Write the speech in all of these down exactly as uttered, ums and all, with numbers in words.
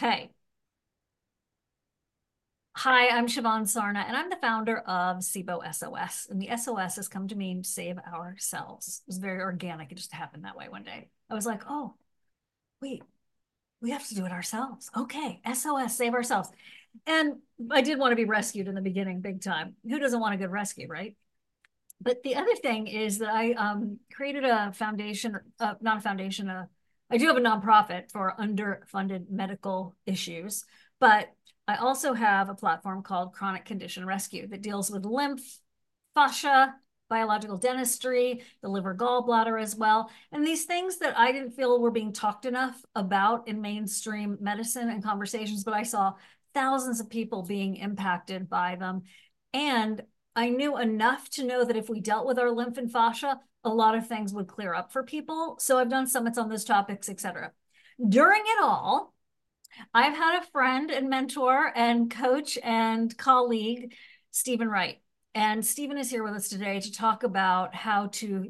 Okay. Hi, I'm Siobhan Sarna, and I'm the founder of SIBO S O S. And the S O S has come to mean save ourselves. It was very organic. It just happened that way one day. I was like, oh, wait, we have to do it ourselves. Okay, S O S, save ourselves. And I did want to be rescued in the beginning, big time. Who doesn't want a good rescue, right? But the other thing is that I um, created a foundation, uh, not a foundation, uh, I do have a nonprofit for underfunded medical issues, but I also have a platform called Chronic Condition Rescue that deals with lymph, fascia, biological dentistry, the liver gallbladder as well. And these things that I didn't feel were being talked enough about in mainstream medicine and conversations, but I saw thousands of people being impacted by them. And I knew enough to know that if we dealt with our lymph and fascia, a lot of things would clear up for people. So I've done summits on those topics, et cetera. During it all, I've had a friend and mentor and coach and colleague, Stephen Wright. And Stephen is here with us today to talk about how to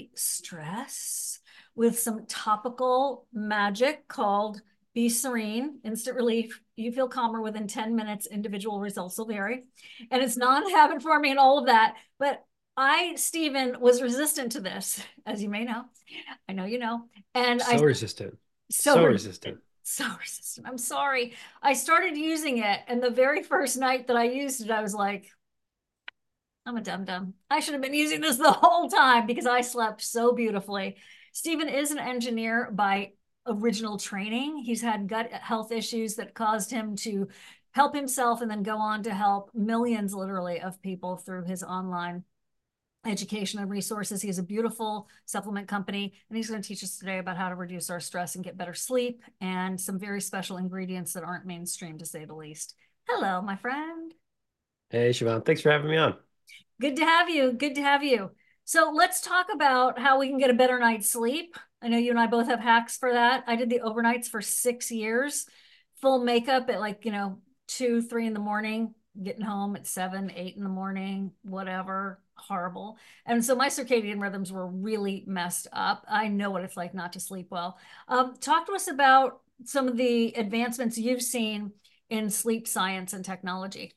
de-stress with some topical magic called Be Serene, instant relief. You feel calmer within ten minutes, individual results will vary. And it's non-habit forming and all of that. But I, Stephen, was resistant to this, as you may know. I know you know. And I So resistant. so So resistant. resistant. So resistant. I'm sorry. I started using it, and the very first night that I used it, I was like, I'm a dum dum. I should have been using this the whole time because I slept so beautifully. Stephen is an engineer by original training. He's had gut health issues that caused him to help himself and then go on to help millions, literally, of people through his online education and resources. He has a beautiful supplement company, and he's going to teach us today about how to reduce our stress and get better sleep and some very special ingredients that aren't mainstream, to say the least. Hello, my friend. Hey, Siobhan, thanks for having me on. Good to have you. Good to have you. So let's talk about how we can get a better night's sleep. I know you and I both have hacks for that. I did the overnights for six years, full makeup at like, you know, two, three in the morning, getting home at seven, eight in the morning, whatever, horrible. And so my circadian rhythms were really messed up. I know what it's like not to sleep well. Um, talk to us about some of the advancements you've seen in sleep science and technology.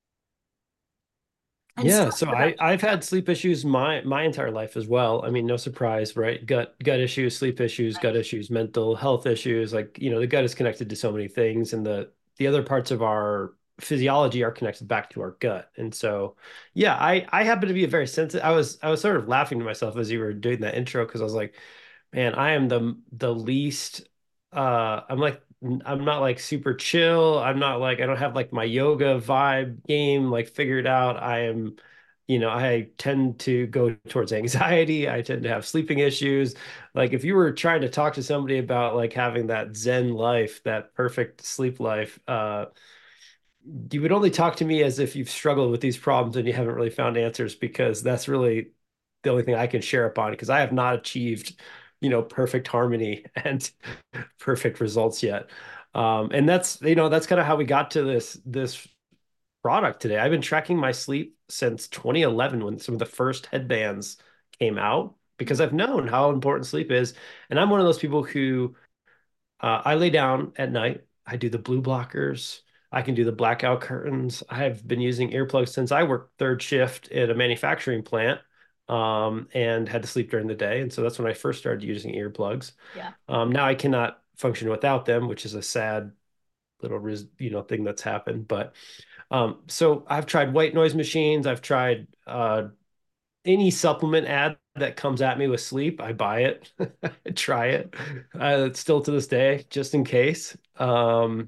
And Yeah, stories so about I I've had sleep issues my my entire life as well. I mean, no surprise, right? Gut gut issues, sleep issues, gut issues, mental health issues. Like, you know, the gut is connected to so many things, and the the other parts of our physiology are connected back to our gut. And so, yeah, I I happen to be a very sensitive. I was I was sort of laughing to myself as you were doing that intro because I was like, man, I am the the least uh I'm like I'm not like super chill. I'm not like I don't have like my yoga vibe game like figured out. I am, you know, I tend to go towards anxiety. I tend to have sleeping issues. Like if you were trying to talk to somebody about like having that Zen life, that perfect sleep life, uh you would only talk to me as if you've struggled with these problems and you haven't really found answers because that's really the only thing I can share upon because I have not achieved, you know, perfect harmony and perfect results yet. Um, and that's, you know, that's kind of how we got to this this product today. I've been tracking my sleep since twenty eleven when some of the first headbands came out because I've known how important sleep is. And I'm one of those people who uh, I lay down at night. I do the blue blockers. I can do the blackout curtains. I've been using earplugs since I worked third shift at a manufacturing plant um, and had to sleep during the day. And so that's when I first started using earplugs. yeah. Um, now I cannot function without them, which is a sad little you know thing that's happened. But um, so I've tried white noise machines. I've tried uh, any supplement ad that comes at me with sleep, I buy it, I try it. Uh, still to this day, just in case. Um,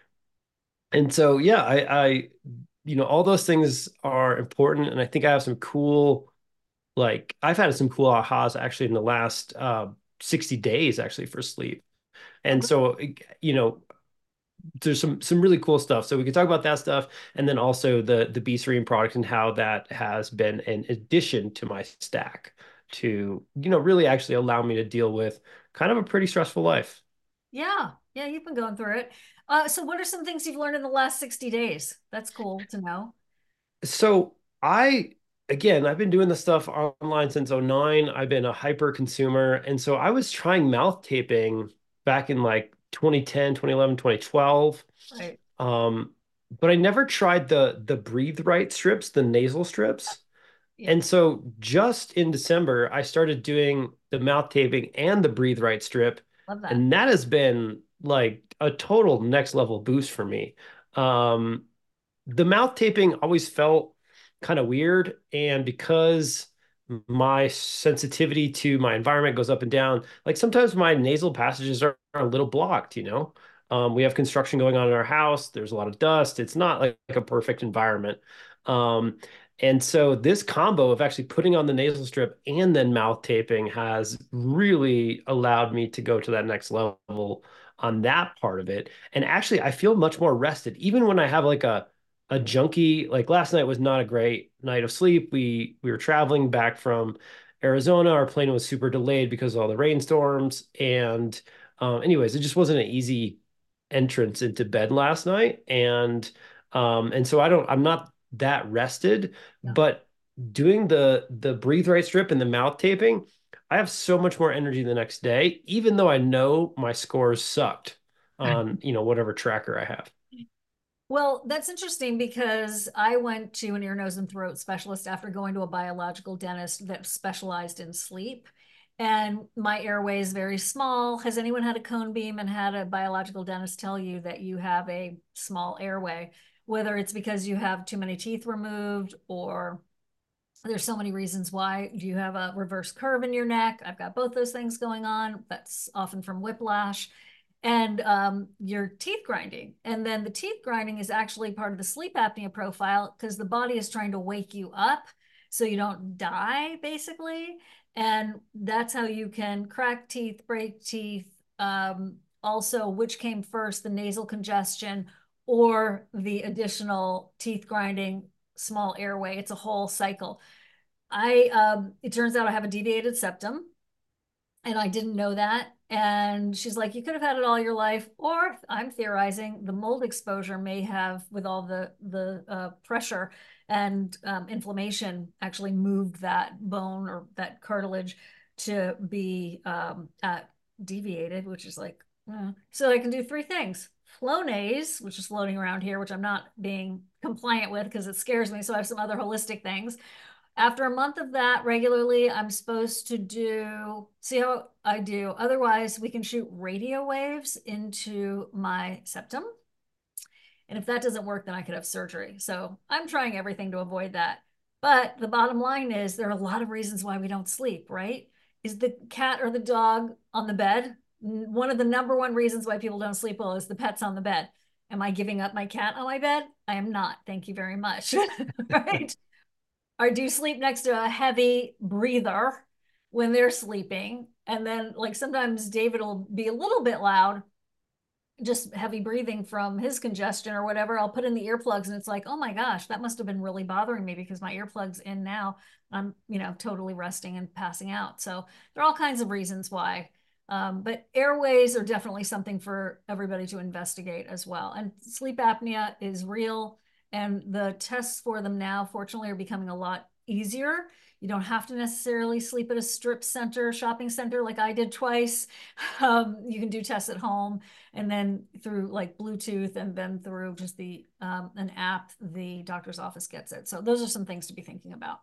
and so, yeah, I, I, you know, all those things are important, and I think I have some cool, like, I've had some cool ahas actually in the last uh, sixty days actually for sleep. Oh, And so, you know, there's some some really cool stuff. So we can talk about that stuff, and then also the the B Serene product and how that has been an addition to my stack to you know really actually allow me to deal with kind of a pretty stressful life. yeah. Yeah, you've been going through it. Uh, so what are some things you've learned in the last sixty days? That's cool to know. So I again, I've been doing this stuff online since 'oh nine. I've been a hyper consumer, and so I was trying mouth taping back in like twenty ten, twenty eleven, twenty twelve. Right. Um, but I never tried the the Breathe Right strips, the nasal strips. Yeah. And so just in December, I started doing the mouth taping and the Breathe Right strip. Love that. And that has been like a total next level boost for me. Um, the mouth taping always felt kind of weird. And because my sensitivity to my environment goes up and down, like sometimes my nasal passages are, are a little blocked, you know? Um, we have construction going on in our house. There's a lot of dust. It's not like, like a perfect environment. Um, and so this combo of actually putting on the nasal strip and then mouth taping has really allowed me to go to that next level on that part of it. And actually, I feel much more rested, even when I have like a a junky, like last night was not a great night of sleep. We we were traveling back from Arizona. Our plane was super delayed because of all the rainstorms. And um, anyways, it just wasn't an easy entrance into bed last night. And um, and so I don't, I'm not that rested, Yeah. but doing the the breathe right strip and the mouth taping, I have so much more energy the next day, even though I know my scores sucked on, you know, whatever tracker I have. Well, that's interesting because I went to an ear, nose, and throat specialist after going to a biological dentist that specialized in sleep. And my airway is very small. Has anyone had a cone beam and had a biological dentist tell you that you have a small airway, whether it's because you have too many teeth removed or there's so many reasons why. Do you have a reverse curve in your neck? I've got both those things going on. That's often from whiplash and um, your teeth grinding. And then the teeth grinding is actually part of the sleep apnea profile because the body is trying to wake you up so you don't die, basically. And that's how you can crack teeth, break teeth. Um, also, which came first, the nasal congestion or the additional teeth grinding, small airway? It's a whole cycle. I, um, it turns out I have a deviated septum and I didn't know that. And she's like, you could have had it all your life, or I'm theorizing the mold exposure may have, with all the the uh, pressure and um, inflammation, actually moved that bone or that cartilage to be um, at deviated, which is like, uh, so I can do three things. Flonase, which is floating around here, which I'm not being compliant with because it scares me. So I have some other holistic things. After a month of that regularly, I'm supposed to do, see how I do. Otherwise, we can shoot radio waves into my septum. And if that doesn't work, then I could have surgery. So I'm trying everything to avoid that. But the bottom line is there are a lot of reasons why we don't sleep, right? Is the cat or the dog on the bed? One of the number one reasons why people don't sleep well is the pet's on the bed. Am I giving up my cat on my bed? I am not. Thank you very much. Right? Or do sleep next to a heavy breather when they're sleeping. And then, like, sometimes David will be a little bit loud, just heavy breathing from his congestion or whatever. I'll put in the earplugs and it's like, oh my gosh, that must have been really bothering me because my earplugs in now. I'm, you know, totally resting and passing out. So there are all kinds of reasons why. Um, but airways are definitely something for everybody to investigate as well. And sleep apnea is real. And the tests for them now, fortunately, are becoming a lot easier. You don't have to necessarily sleep at a strip center, shopping center like I did twice. Um, you can do tests at home and then through like Bluetooth and then through just the um, an app, the doctor's office gets it. So those are some things to be thinking about.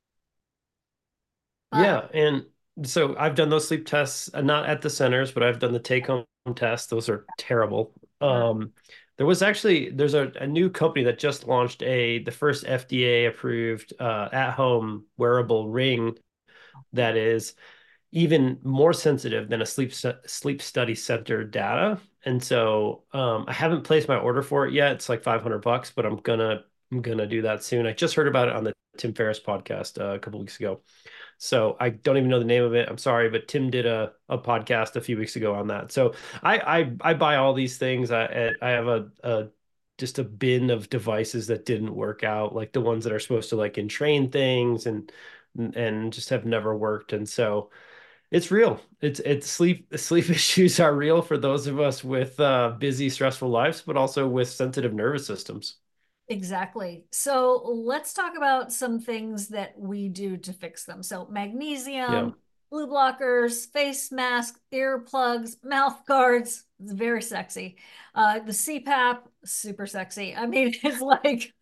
But Yeah, and so I've done those sleep tests, uh, not at the centers, but I've done the take-home tests. Those are terrible. uh, Um, there was actually there's a, a new company that just launched a the first F D A approved uh, at-home wearable ring that is even more sensitive than a sleep sleep study center data. And so um, I haven't placed my order for it yet. It's like five hundred bucks, but I'm gonna I'm gonna do that soon. I just heard about it on the Tim Ferriss podcast uh, a couple weeks ago. So I don't even know the name of it. I'm sorry, but Tim did a, a podcast a few weeks ago on that. So I I, I buy all these things. I I have a, a just a bin of devices that didn't work out, like the ones that are supposed to like entrain things and and just have never worked. And so it's real. It's it's sleep sleep issues are real for those of us with uh, busy, stressful lives, but also with sensitive nervous systems. exactly. So let's talk about some things that we do to fix them. So Yeah. magnesium, blue blockers, face mask, earplugs, mouth guards. It's very sexy. Uh, the C PAP, super sexy. I mean, it's like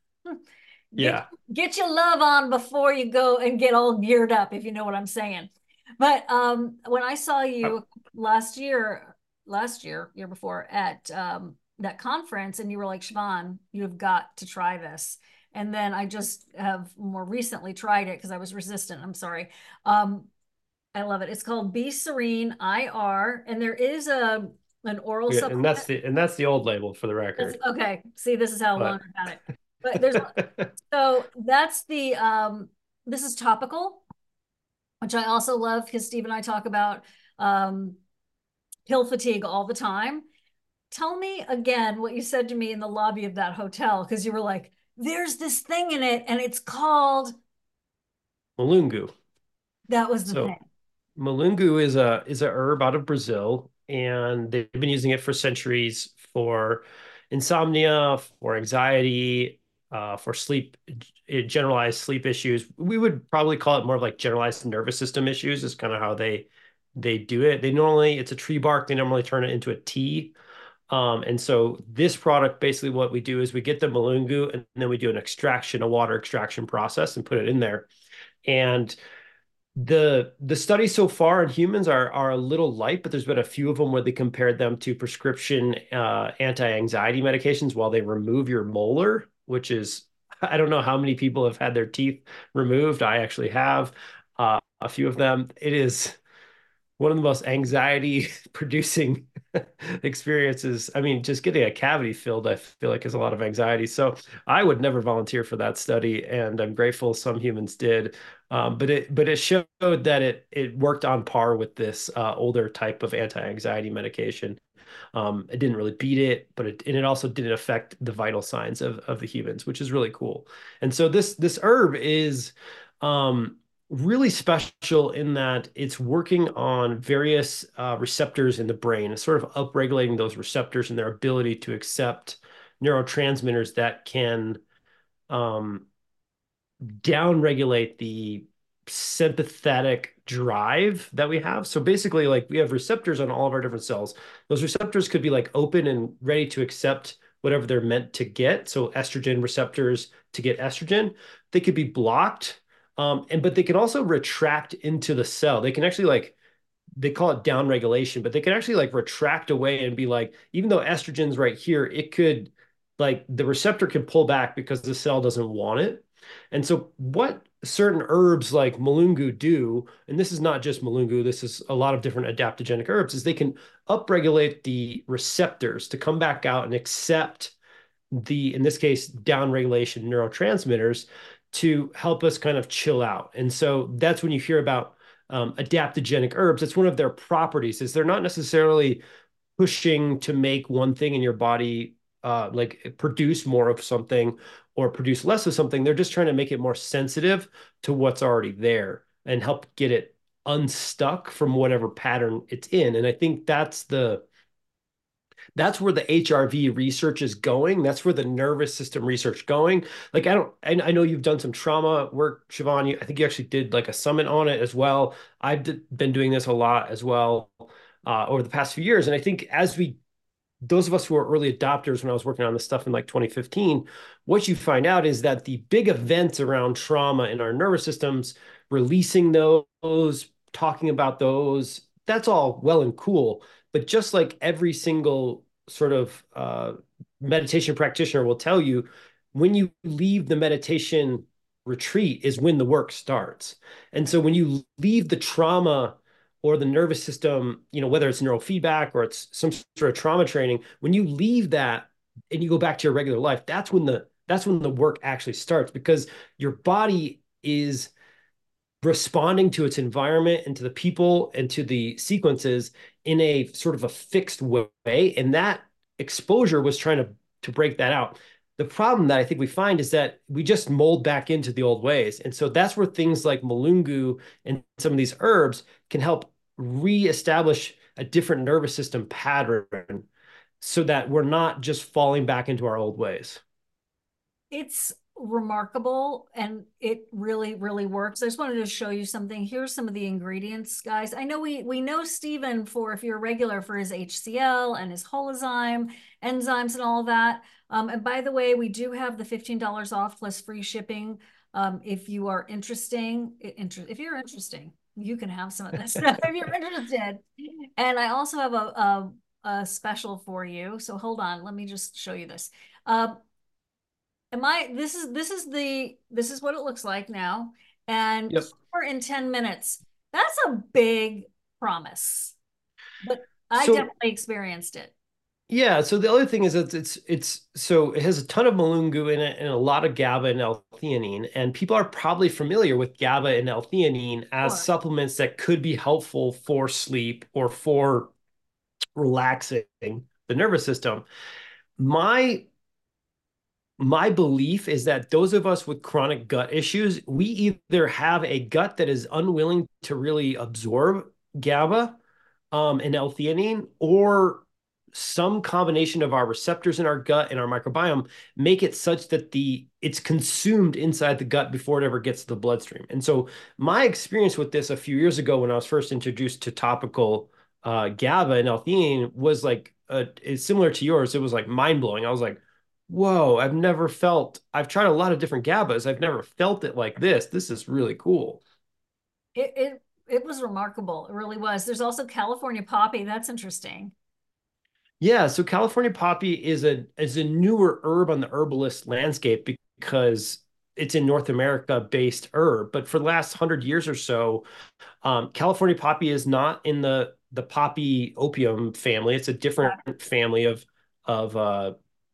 get Yeah. get your love on before you go and get all geared up, if you know what I'm saying. But um, when I saw Uh, you last year, last year, year before at um, that conference, and you were like, Siobhan, you have got to try this. And then I just have more recently tried it because I was resistant. I'm sorry. Um, I love it. It's called Be Serene I R, and there is a an oral yeah, and that's supplement. the and that's the old label for the That's record. okay. See, this is how long But I've had it. But there's so that's the um this is topical, which I also love because Steve and I talk about um pill fatigue all the time. Tell me again what you said to me in the lobby of that hotel because you were like, there's this thing in it and it's called Malungu. that was the So thing. Malungu is a is a herb out of Brazil, and they've been using it for centuries for insomnia, for anxiety, uh, for sleep, generalized sleep issues. We would probably call it more of like generalized nervous system issues. Is kind of how they they do it. They normally it's a tree bark. They normally turn it into a tea. Um, and so this product, basically what we do is we get the Malungu and then we do an extraction, a water extraction process and put it in there. And the the studies so far in humans are are a little light, but there's been a few of them where they compared them to prescription uh, anti-anxiety medications while they remove your molar, which is I don't know how many people have had their teeth removed. I actually have uh, a few of them. It is one of the most anxiety producing experiences. I mean, just getting a cavity filled, I feel like is a lot of anxiety. So I would never volunteer for that study, and I'm grateful some humans did. Um, but it but it showed that it it worked on par with this uh, older type of anti-anxiety medication. Um, it didn't really beat it, but it and it also didn't affect the vital signs of of the humans, which is really cool. And so this this herb is um, really special in that it's working on various uh, receptors in the brain, sort of upregulating those receptors and their ability to accept neurotransmitters that can um, downregulate the sympathetic drive that we have. So basically, like we have receptors on all of our different cells. Those receptors could be like open and ready to accept whatever they're meant to get. So estrogen receptors to get estrogen, they could be blocked. Um, and but they can also retract into the cell. They can actually like they call it down regulation, but they can actually like retract away and be like, even though estrogen's right here, it could like the receptor can pull back because the cell doesn't want it. And so what certain herbs like Malungu do, and this is not just Malungu, this is a lot of different adaptogenic herbs, is they can upregulate the receptors to come back out and accept the, in this case, down regulation neurotransmitters to help us kind of chill out. And so that's when you hear about um, adaptogenic herbs. It's one of their properties is they're not necessarily pushing to make one thing in your body uh, like produce more of something or produce less of something. They're just trying to make it more sensitive to what's already there and help get it unstuck from whatever pattern it's in. And I think that's the that's where the H R V research is going. That's where the nervous system research going. Like I don't, I, I know you've done some trauma work, Siobhan. You, I think you actually did like a summit on it as well. I've d- been doing this a lot as well uh, over the past few years, and I think as we those of us who are early adopters when I was working on this stuff in like twenty fifteen, what you find out is that the big events around trauma in our nervous systems, releasing those, talking about those, that's all well and cool. But just like every single sort of uh, meditation practitioner will tell you, when you leave the meditation retreat is when the work starts. And so when you leave the trauma or the nervous system, you know, whether it's neurofeedback or it's some sort of trauma training, when you leave that and you go back to your regular life, that's when the that's when the work actually starts because your body is responding to its environment and to the people and to the sequences in a sort of a fixed way. And that exposure was trying to to break that out. The problem that I think we find is that we just mold back into the old ways. And so that's where things like Malungu and some of these herbs can help reestablish a different nervous system pattern so that we're not just falling back into our old ways. It's remarkable and it really, really works. I just wanted to show you something. Here's some of the ingredients, guys. I know we we know Stephen for, if you're a regular, for his H C L and his Holozyme enzymes and all that. Um, and by the way, we do have the fifteen dollars off plus free shipping. Um, if you are interesting, inter if you're interesting, you can have some of this stuff if you're interested. And I also have a, a, a special for you. So hold on, let me just show you this. Uh, am I, this is, this is the, this is what it looks like now. And Yep. four in ten minutes, that's a big promise, but I So definitely experienced it. yeah, so the other thing is that it's it's so it has a ton of Malungu in it and a lot of GABA and L-theanine, and people are probably familiar with GABA and L-theanine as Sure. supplements that could be helpful for sleep or for relaxing the nervous system. My my belief is that those of us with chronic gut issues, we either have a gut that is unwilling to really absorb GABA um, and L-theanine, or some combination of our receptors in our gut and our microbiome make it such that the it's consumed inside the gut before it ever gets to the bloodstream. And so my experience with this a few years ago when I was first introduced to topical uh, GABA and L-theanine was like uh, is similar to yours. It was like mind blowing. I was like, whoa, I've never felt, I've tried a lot of different GABAs. I've never felt it like this. This is really cool. It, it, it was remarkable. It really was. There's also California poppy. That's interesting. Yeah, so California poppy is a is a newer herb on the herbalist landscape because it's a North America based herb. But for the last hundred years or so, um, California poppy is not in the the poppy opium family. It's a different family of of uh,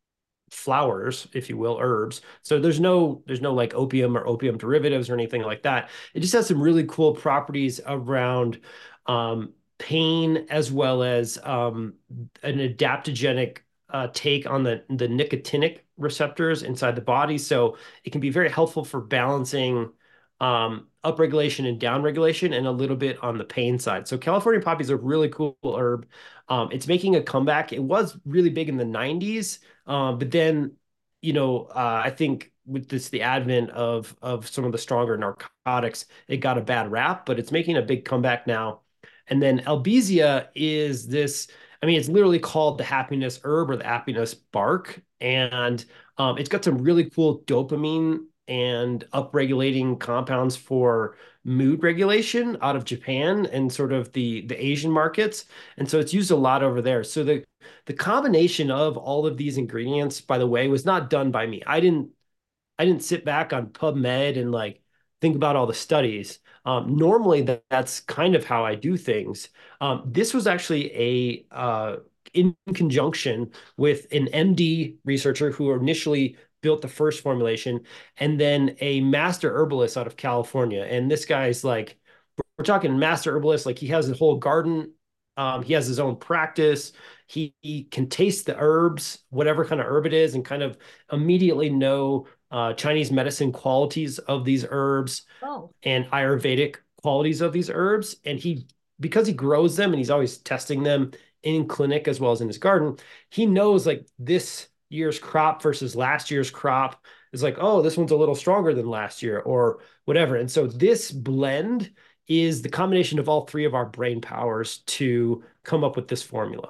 flowers, if you will, herbs. So there's no there's no like opium or opium derivatives or anything like that. It just has some really cool properties around um, pain as well as um, an adaptogenic uh, take on the the nicotinic receptors inside the body. So it can be very helpful for balancing um, upregulation and downregulation, and a little bit on the pain side. So California poppy is a really cool herb. Um, it's making a comeback. It was really big in the nineties, um, but then, you know, uh, I think with this the advent of of some of the stronger narcotics, it got a bad rap, but it's making a big comeback now. And then Albizia is this, I mean, it's literally called the happiness herb or the happiness bark. And um, it's got some really cool dopamine and upregulating compounds for mood regulation out of Japan and sort of the the Asian markets. And so it's used a lot over there. So the the combination of all of these ingredients, by the way, was not done by me. I didn't I didn't sit back on PubMed and like think about all the studies. Um, normally, that, that's kind of how I do things. Um, this was actually a uh, in conjunction with an M D researcher who initially built the first formulation, and then a master herbalist out of California. And this guy's like, we're talking master herbalist, like he has his whole garden. Um, he has his own practice. He, he can taste the herbs, whatever kind of herb it is, and kind of immediately know uh, Chinese medicine qualities of these herbs Oh, and Ayurvedic qualities of these herbs. And he, because he grows them and he's always testing them in clinic as well as in his garden, he knows like this year's crop versus last year's crop is like, oh, this one's a little stronger than last year or whatever. And so this blend is the combination of all three of our brain powers to come up with this formula.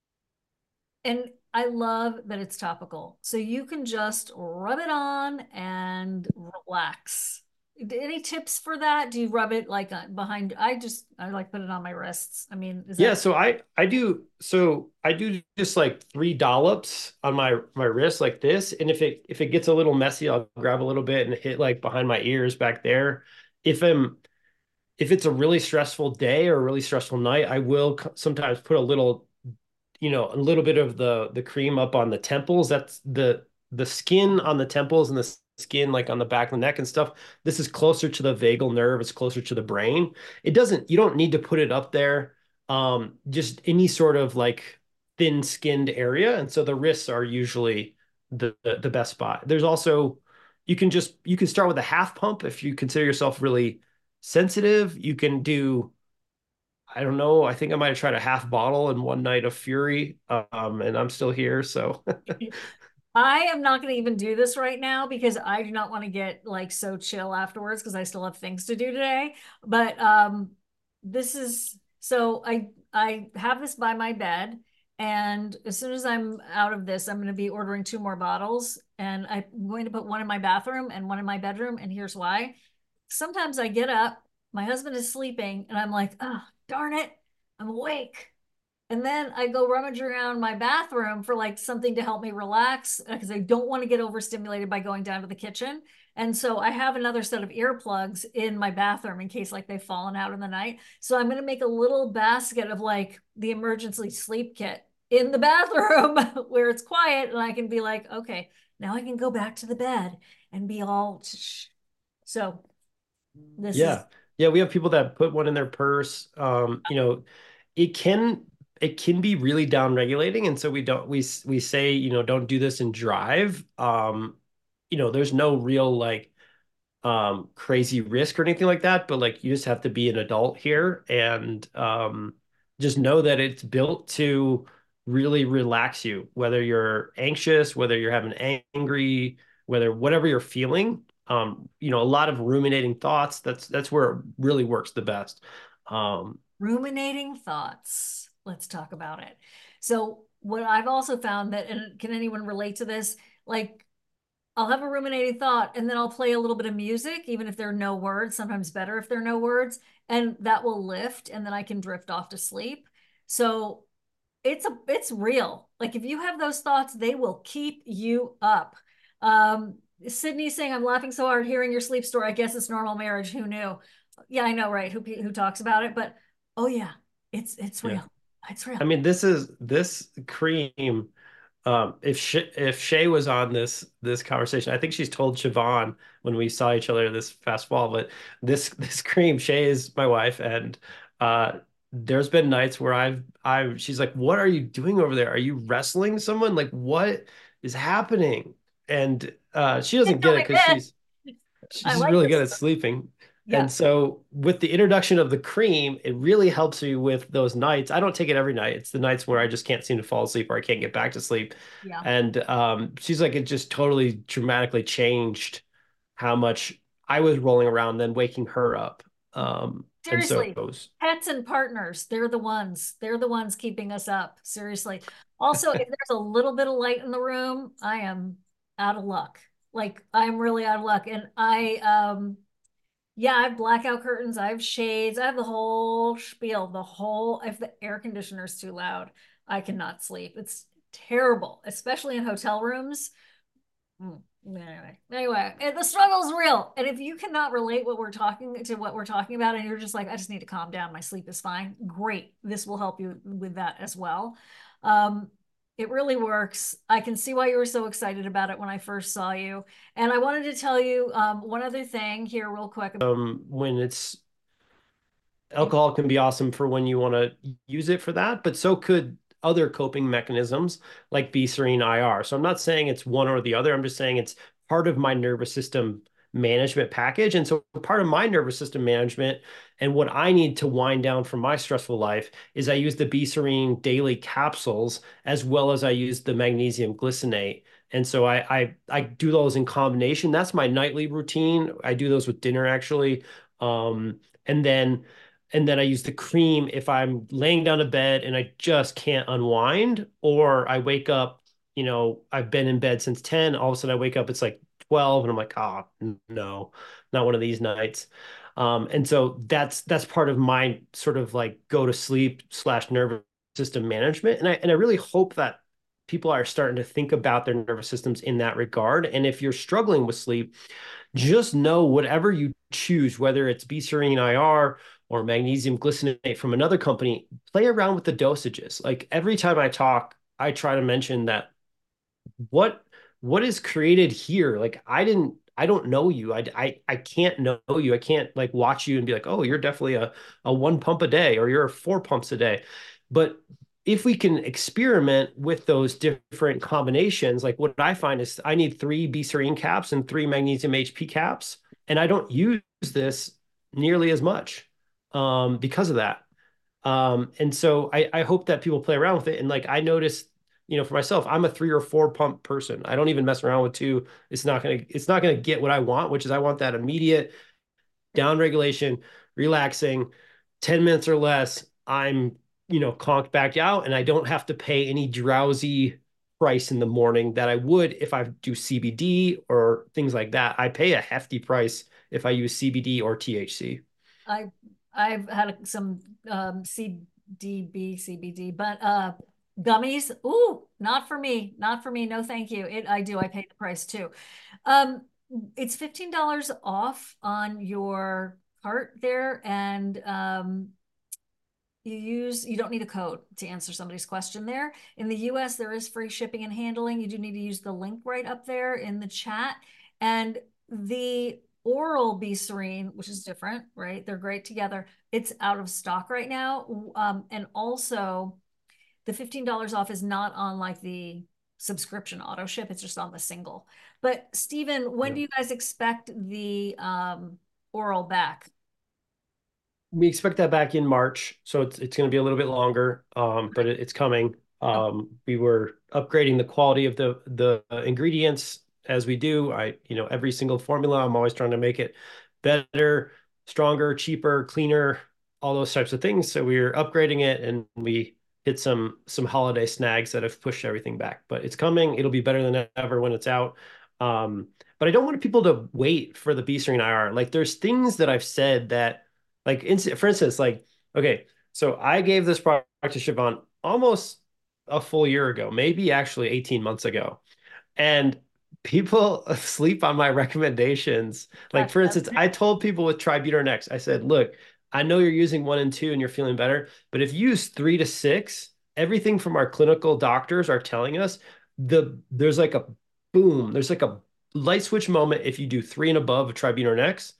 and I love that it's topical. So you can just rub it on and relax. Any tips for that? Do you rub it like uh, behind? I just, I like put it on my wrists. I mean, is Yeah, that, so I I do so I do just like three dollops on my my wrist like this, and if it if it gets a little messy, I'll grab a little bit and hit like behind my ears back there. If I'm if it's a really stressful day or a really stressful night, I will sometimes put a little, you know, a little bit of the the cream up on the temples. That's the the skin on the temples and the skin like on the back of the neck and stuff. This is closer to the vagal nerve. It's closer to the brain. It doesn't, you don't need to put it up there. Um, just any sort of like thin skinned area. And so the wrists are usually the, the the best spot. There's also, you can just you can start with a half pump if you consider yourself really sensitive. You can do, I don't know. I think I might have tried a half bottle in one night of fury, um, and I'm still here. So I am not going to even do this right now because I do not want to get like so chill afterwards because I still have things to do today. But um this is so I I have this by my bed, and as soon as I'm out of this, I'm going to be ordering two more bottles, and I'm going to put one in my bathroom and one in my bedroom, and here's why. Sometimes I get up, my husband is sleeping, and I'm like, "Oh, darn it. I'm awake." And then I go rummage around my bathroom for like something to help me relax because I don't want to get overstimulated by going down to the kitchen. And so I have another set of earplugs in my bathroom in case like they've fallen out in the night. So I'm going to make a little basket of like the emergency sleep kit in the bathroom where it's quiet and I can be like, okay, now I can go back to the bed and be all so this is Yeah. Yeah, we have people that put one in their purse. Um, you know, it can it can be really down regulating, and so we don't we we say, you know, don't do this and drive. Um, you know, there's no real like um crazy risk or anything like that, but like you just have to be an adult here and um just know that it's built to really relax you, whether you're anxious, whether you're having angry, whether whatever you're feeling. Um, you know, a lot of ruminating thoughts, that's that's where it really works the best. Um, ruminating thoughts. Let's talk about it. So, what I've also found that, and can anyone relate to this? Like, I'll have a ruminating thought and then I'll play a little bit of music, even if there are no words, sometimes better if there are no words, and that will lift and then I can drift off to sleep. So, it's a it's real. Like if you have those thoughts, they will keep you up. Um, Sydney saying, "I'm laughing so hard hearing your sleep story. I guess it's normal marriage. Who knew?" Yeah, I know, right? Who who talks about it? But oh yeah, it's it's yeah. real. It's I real. mean, this is this cream. Um, if Sh if Shay was on this this conversation, I think she's told Siobhan when we saw each other this past fall. But this this cream, Shay is my wife, and uh, there's been nights where I've I've she's like, "What are you doing over there? Are you wrestling someone? Like, what is happening?" And uh, she Get doesn't get on it my because bed. she's I she's like really good this at stuff. sleeping. And Yeah, so with the introduction of the cream, it really helps you with those nights. I don't take it every night. It's the nights where I just can't seem to fall asleep or I can't get back to sleep. yeah. And um, she's like, it just totally dramatically changed how much I was rolling around, then waking her up. Um, and so Seriously, it was, pets and partners, they're the ones. They're the ones keeping us up. Seriously. Also, if there's a little bit of light in the room, I am out of luck. Like I'm really out of luck. And I um yeah, I have blackout curtains, I have shades, I have the whole spiel, the whole if the air conditioner's too loud, I cannot sleep. It's terrible, especially in hotel rooms. Mm. Anyway, anyway, and the struggle is real. And if you cannot relate what we're talking to what we're talking about, and you're just like, I just need to calm down, my sleep is fine. Great. This will help you with that as well. Um, it really works. I can see why you were so excited about it when I first saw you. And I wanted to tell you um, one other thing here, real quick. um, when it's alcohol can be awesome for when you want to use it for that, but so could other coping mechanisms like B Serene I R. So I'm not saying it's one or the other. I'm just saying it's part of my nervous system management package. And so part of my nervous system management and what I need to wind down from my stressful life is I use the B Serene daily capsules as well as I use the magnesium glycinate. And so I, I I do those in combination. That's my nightly routine. I do those with dinner actually. Um, and then and then I use the cream if I'm laying down to bed and I just can't unwind, or I wake up, you know, I've been in bed since ten, all of a sudden I wake up, it's like twelve, and I'm like, oh, no, not one of these nights. Um, and so that's that's part of my sort of like go to sleep slash nervous system management. And I and I really hope that people are starting to think about their nervous systems in that regard. And if you're struggling with sleep, just know whatever you choose, whether it's B Serene I R or magnesium glycinate from another company, play around with the dosages. Like every time I talk, I try to mention that what what is created here. Like I didn't, I don't know you. I, I, I can't know you. I can't like watch you and be like, oh, you're definitely a, a one pump a day or you're four pumps a day. But if we can experiment with those different combinations, like what I find is I need three B Serene caps and three magnesium H P caps, and I don't use this nearly as much um, because of that. Um, and so I, I hope that people play around with it. And like I noticed, you know, for myself, I'm a three or four pump person. I don't even mess around with two. It's not gonna, it's not gonna get what I want, which is I want that immediate down regulation, relaxing, ten minutes or less. I'm, you know, conked back out and I don't have to pay any drowsy price in the morning that I would if I do C B D or things like that. I pay a hefty price if I use C B D or T H C. I I've had some um, C D B, C B D, but uh, gummies. Ooh, not for me. Not for me. No, thank you. It I do. I pay the price too. Um, it's fifteen dollars off on your cart there, and um, you use you don't need a code to answer somebody's question there. In the U S, there is free shipping and handling. You do need to use the link right up there in the chat. And the oral Be Serene, which is different, right? They're great together. It's out of stock right now. Um, and also the fifteen dollars off is not on like the subscription auto ship. It's just on the single. But Stephen, when Yeah. do you guys expect the um, oral back? We expect that back in March, so it's it's going to be a little bit longer, um, but it, it's coming. Oh, Um, we were upgrading the quality of the the ingredients as we do. I, you know, every single formula, I'm always trying to make it better, stronger, cheaper, cleaner, all those types of things. So we're upgrading it, and we hit some some holiday snags that have pushed everything back. But it's coming. It'll be better than ever when it's out. Um, but I don't want people to wait for the B Serene I R. Like there's things that I've said that like, for instance, like, okay, so I gave this product to Siobhan almost a full year ago, maybe actually eighteen months ago. And people sleep on my recommendations. Like, gotcha. for instance, I told people with Tributyr I said, look, I know you're using one and two and you're feeling better, but if you use three to six, everything from our clinical doctors are telling us the there's like a boom, there's like a light switch moment if you do three and above of Tributyr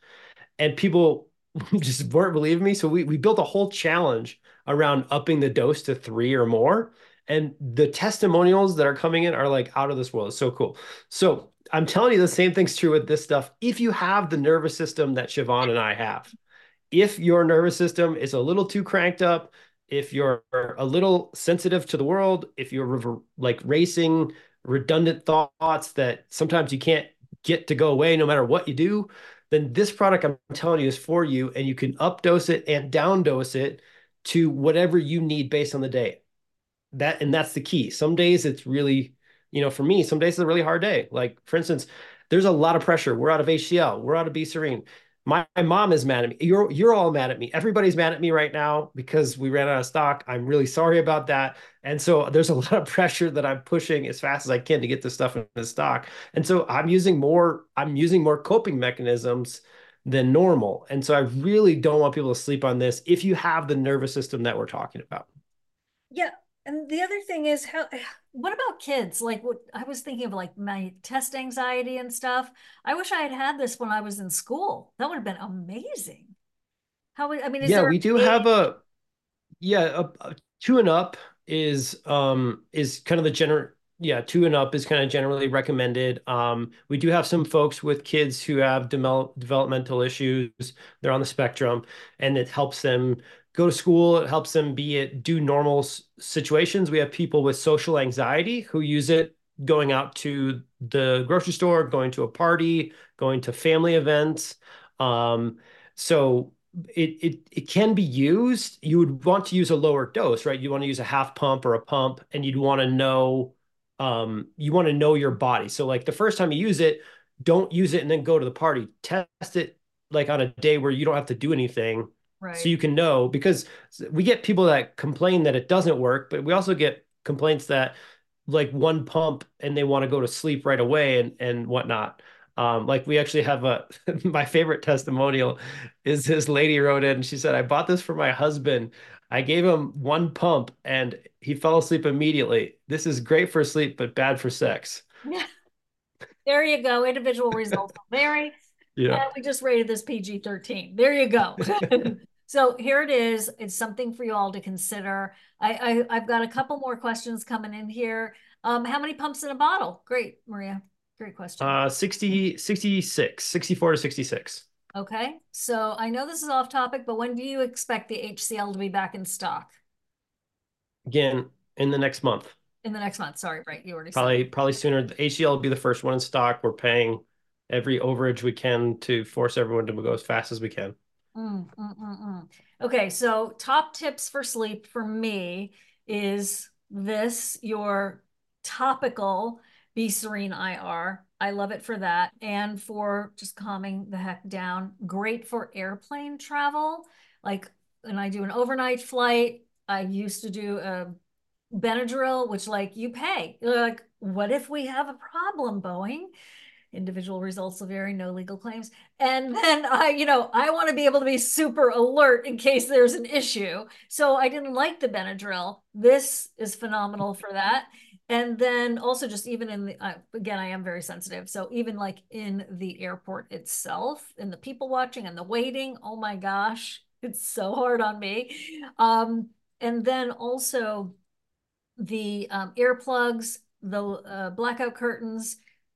and people just weren't believing me. So we, we built a whole challenge around upping the dose to three or more. And the testimonials that are coming in are like out of this world. It's so cool. So I'm telling you, the same thing's true with this stuff. If you have the nervous system that Siobhan and I have, if your nervous system is a little too cranked up, if you're a little sensitive to the world, if you're like racing redundant thoughts that sometimes you can't get to go away no matter what you do, then this product I'm telling you is for you, and you can up dose it and down dose it to whatever you need based on the day. That and that's the key. Some days it's really, you know, for me, some days it's a really hard day. Like for instance, there's a lot of pressure. We're out of H C L. We're out of Be Serene. My, my mom is mad at me. You're you're all mad at me. Everybody's mad at me right now because we ran out of stock. I'm really sorry about that. And so there's a lot of pressure that I'm pushing as fast as I can to get this stuff in the stock. And so I'm using more, I'm using more coping mechanisms than normal. And so I really don't want people to sleep on this if you have the nervous system that we're talking about. Yeah. And the other thing is how what about kids? Like what I was thinking of like my test anxiety and stuff. I wish I had had this when I was in school. That would have been amazing. How I mean, is Yeah, there we do a have a yeah, a, a two and up is um is kind of the general yeah, two and up is kind of generally recommended. Um, we do have some folks with kids who have develop, developmental issues. They're on the spectrum, and it helps them go to school. It helps them be it do normal s- situations. We have people with social anxiety who use it going out to the grocery store, going to a party, going to family events. Um, so it, it it can be used. You would want to use a lower dose, right? You want to use a half pump or a pump, and you'd want to know um you want to know your body. So like the first time you use it, don't use it and then go to the party. Test it like on a day where you don't have to do anything so right? you can know because we get people that complain that it doesn't work, but we also get complaints that like one pump and they want to go to sleep right away and and whatnot. Um, like we actually have a my favorite testimonial is this lady wrote in and she said, I bought this for my husband. I gave him one pump and he fell asleep immediately. This is great for sleep, but bad for sex. Yeah. There you go. Individual results will vary. Yeah. And we just rated this P G thirteen. There you go. So here it is. It's something for you all to consider. I, I I've got a couple more questions coming in here. Um, how many pumps in a bottle? Great, Maria. Great question. Uh, sixty, sixty-six, sixty-four to sixty-six. Okay. So I know this is off topic, but when do you expect the H C L to be back in stock? Again, in the next month. In the next month. Sorry, right. You already said. Probably probably sooner. The A C L will be the first one in stock. We're paying every overage we can to force everyone to go as fast as we can. Mm, mm, mm, mm. Okay, so top tips for sleep for me is this, your topical Be Serene I R. I love it for that and for just calming the heck down. Great for airplane travel. Like when I do an overnight flight, I used to do a Benadryl, which like you pay. You're like, what if we have a problem, Boeing? Individual results will vary, no legal claims. And then I, you know, I want to be able to be super alert in case there's an issue. So I didn't like the Benadryl. This is phenomenal for that. And then also just even in the, uh, again, I am very sensitive. So even like in the airport itself, in the people watching and the waiting, oh my gosh, it's so hard on me. Um, and then also the um, earplugs, the uh, blackout curtains,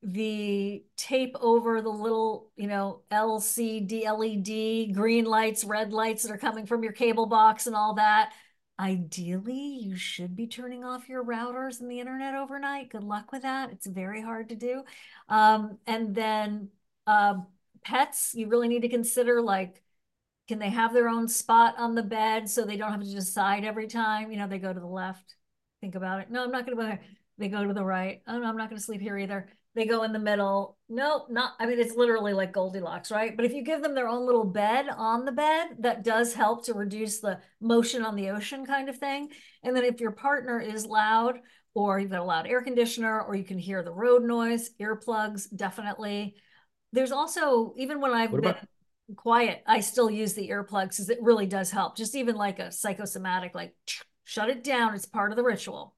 the tape over the little, you know, L C D, L E D, green lights, red lights that are coming from your cable box and all that. Ideally, you should be turning off your routers and the internet overnight. Good luck with that. It's very hard to do. Um, and then uh, pets, you really need to consider like, can they have their own spot on the bed so they don't have to decide every time? You know, they go to the left. Think about it. No, I'm not going to go there. They go to the right. Oh, no, I'm not going to sleep here either. They go in the middle. No, not, I mean, it's literally like Goldilocks, right? But if you give them their own little bed on the bed, that does help to reduce the motion on the ocean kind of thing. And then if your partner is loud, or you've got a loud air conditioner, or you can hear the road noise, earplugs, definitely. There's also, even when I've What been about quiet, I still use the earplugs because it really does help. Just even like a psychosomatic, like shut it down. It's part of the ritual.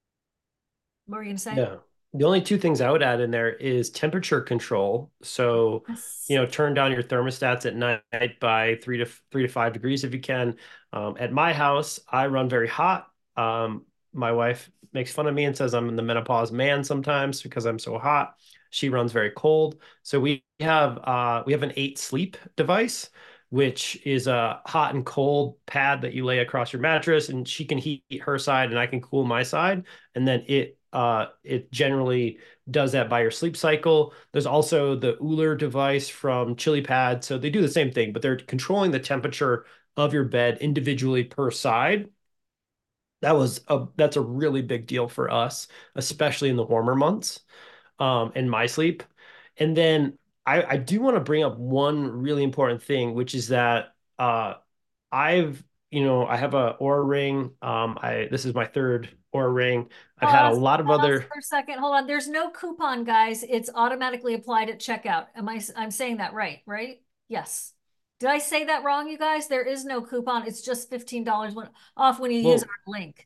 What were you gonna say? Yeah. The only two things I would add in there is temperature control. So, you Yes. know, turn down your thermostats at night by three to three to five degrees if you can. Um, at my house, I run very hot. Um, my wife makes fun of me and says I'm in the menopause man sometimes because I'm so hot. She runs very cold. So we have uh, we have an eight sleep device, which is a hot and cold pad that you lay across your mattress, and she can heat her side and I can cool my side, and then it uh, it generally does that by your sleep cycle. There's also the Ooler device from ChiliPad. So they do the same thing, but they're controlling the temperature of your bed individually per side. That was a that's a really big deal for us, especially in the warmer months, um, in my sleep. And then I, I do want to bring up one really important thing, which is that uh, I've, you know, I have a Aura ring. Um, I This is my third Aura ring. I've had a Pause, lot of pause other. for a second. Hold on. There's no coupon, guys. It's automatically applied at checkout. Am I, I'm saying that right, right? Yes. Did I say that wrong, you guys? There is no coupon. It's just fifteen dollars when, off when you use Well, our link.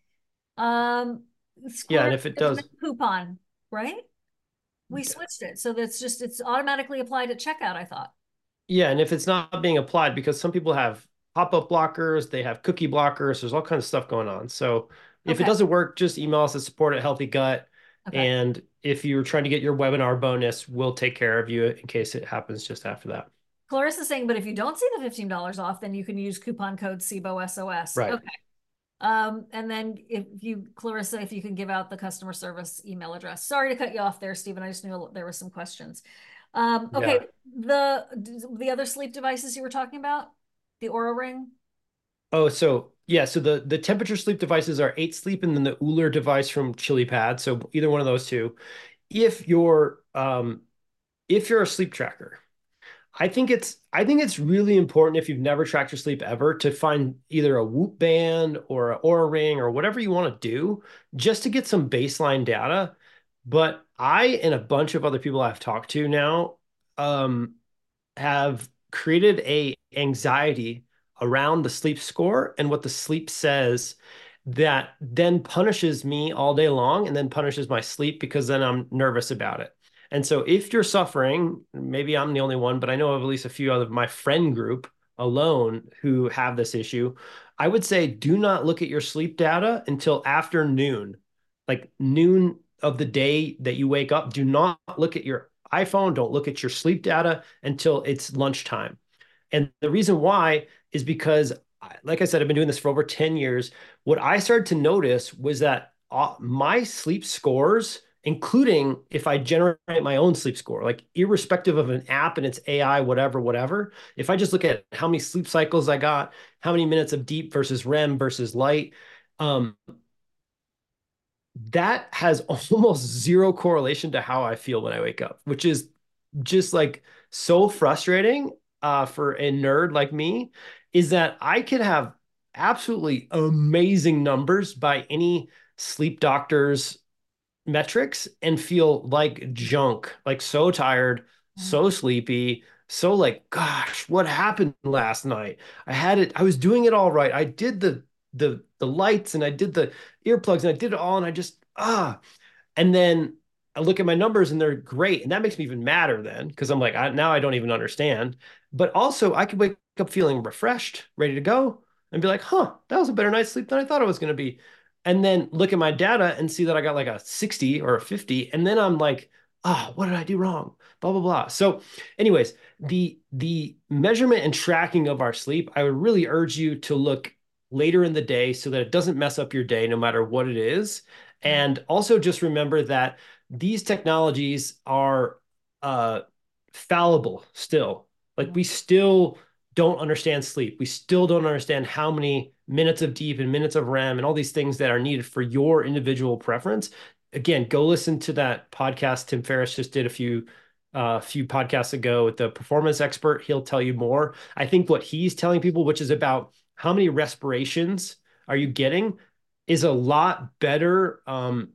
Um, yeah, and Clarissa, if it there's no does, coupon, right? We switched it. So that's just, it's automatically applied at checkout, I thought. yeah, and if it's not being applied, because some people have pop-up blockers, they have cookie blockers, there's all kinds of stuff going on. So if it Okay. doesn't work, just email us at support at Healthy Gut. Okay. And if you're trying to get your webinar bonus, we'll take care of you in case it happens just after that. Clarissa's saying, but if you don't see the fifteen dollars off, then you can use coupon code SIBO S O S. Right. Okay. Um, and then if you, Clarissa, if you can give out the customer service email address. Sorry to cut you off there, Stephen. I just knew there were some questions. Um, okay, Yeah. the the other sleep devices you were talking about, the Aura Ring. Oh, so yeah, so the the temperature sleep devices are eight sleep and then the Ooler device from ChiliPad. So either one of those two. If you're um if you're a sleep tracker, I think it's I think it's really important if you've never tracked your sleep ever to find either a Whoop band or a Aura ring or whatever you want to do just to get some baseline data. But I and a bunch of other people I've talked to now um, have created a anxiety around the sleep score and what the sleep says that then punishes me all day long and then punishes my sleep because then I'm nervous about it. And so if you're suffering, maybe I'm the only one, but I know of at least a few other my friend group alone who have this issue. I would say do not look at your sleep data until after noon, like noon of the day that you wake up. Do not look at your iPhone. Don't look at your sleep data until it's lunchtime. And the reason why is because, like I said, I've been doing this for over ten years. What I started to notice was that uh, my sleep scores, including if I generate my own sleep score, like irrespective of an app and its A I, whatever, whatever, if I just look at how many sleep cycles I got, how many minutes of deep versus REM versus light, um, that has almost zero correlation to how I feel when I wake up, which is just like so frustrating uh, for a nerd like me, is that I could have absolutely amazing numbers by any sleep doctor's metrics and feel like junk, like so tired, so sleepy, so like, gosh, what happened last night? I had it, I was doing it all right. I did the the the lights and I did the earplugs and I did it all and I just ah and then I look at my numbers and they're great. And that makes me even madder then because I'm like, I, now I don't even understand. But also, I could wake up feeling refreshed, ready to go, and be like, huh, that was a better night's sleep than I thought it was going to be. And then look at my data and see that I got like a sixty or a fifty. And then I'm like, oh, what did I do wrong? Blah, blah, blah. So, anyways, the the measurement and tracking of our sleep, I would really urge you to look later in the day so that it doesn't mess up your day no matter what it is. And also just remember that these technologies are uh, fallible still. Like we still don't understand sleep. We still don't understand how many minutes of deep and minutes of REM and all these things that are needed for your individual preference. Again, go listen to that podcast Tim Ferriss just did a few uh, few podcasts ago with the performance expert. He'll tell you more. I think what he's telling people, which is about how many respirations are you getting, is a lot better um,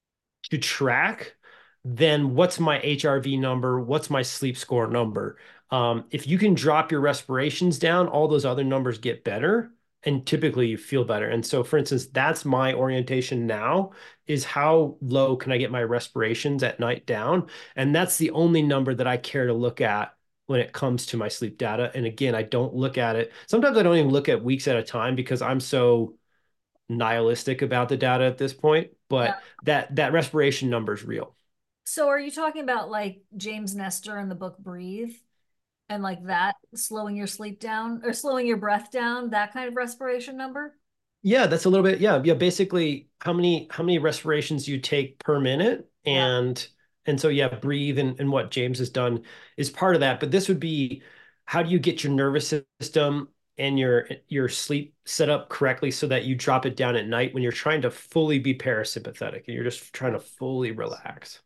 to track than what's my H R V number, what's my sleep score number. Um, if you can drop your respirations down, all those other numbers get better and typically you feel better. And so, for instance, that's my orientation now is how low can I get my respirations at night down? And that's the only number that I care to look at when it comes to my sleep data. And again, I don't look at it. Sometimes I don't even look at weeks at a time because I'm so nihilistic about the data at this point, Yeah. but that that respiration number is real. So are you talking about like James Nestor in the book Breathe and like that slowing your sleep down or slowing your breath down, that kind of respiration number? Yeah, that's a little bit. Yeah, yeah. Basically, how many how many respirations you take per minute, Yeah. and and so yeah, breathe and and what James has done is part of that. But this would be how do you get your nervous system and your your sleep set up correctly so that you drop it down at night when you're trying to fully be parasympathetic and you're just trying to fully relax.